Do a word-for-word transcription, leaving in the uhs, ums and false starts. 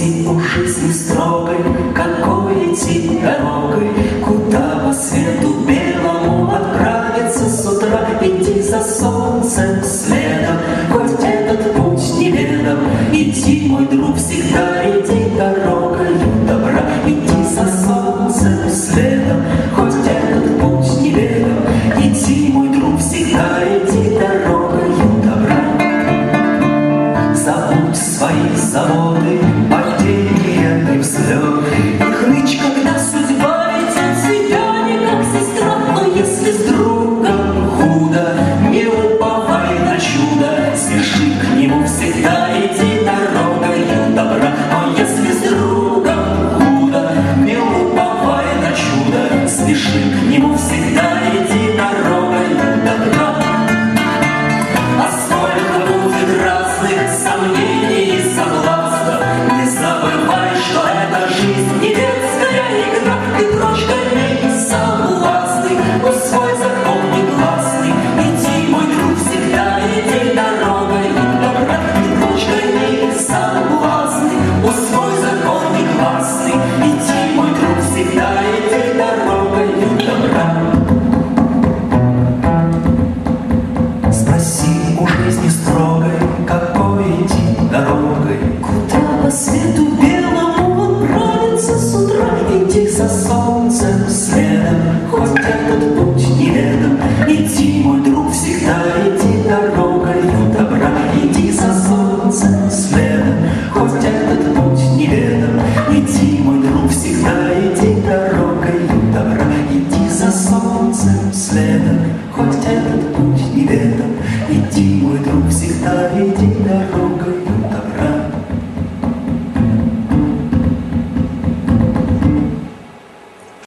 Спроси у жизни строгой, какой идти дорогой, куда по свету белому отправиться с утра, идти за солнцем следом, хоть этот путь неведом. Иди, мой друг, всегда иди дорогой добра, иди за солнцем следом, хоть этот путь неведом. Иди, мой друг, всегда иди дорогой добра. Забудь свои заботы, падения и взлеты, и хнычь, когда судьба ведет себя не как сестра. Но если с другом худо, не уповай на чудо, спеши к нему, всегда иди дорогой добра. Но если с другом худо, не уповай на чудо, спеши к нему, всегда иди дорогой добра. А сколько будет разных сомнений и соблазнов, не забывай, что эта жизнь не детская игра. Ты прочь гони соблазны, усвой закон негласный. Иди, мой друг, всегда иди дорогой добра. Ты прочь гони соблазны, усвой закон негласный. Иди, мой друг, всегда иди дорогой добра. Спроси у жизни строгой, какой идти дорогой, куда по свету белому отправиться с утра. Иди за солнцем следом, хоть этот путь неведом. Иди, мой друг, всегда иди дорогой добра. Иди за солнцем следом, хоть этот путь неведом. Иди, мой друг, всегда иди дорогой добра. Иди за солнцем следом, хоть этот путь неведом. Иди, мой друг, всегда иди дорогой.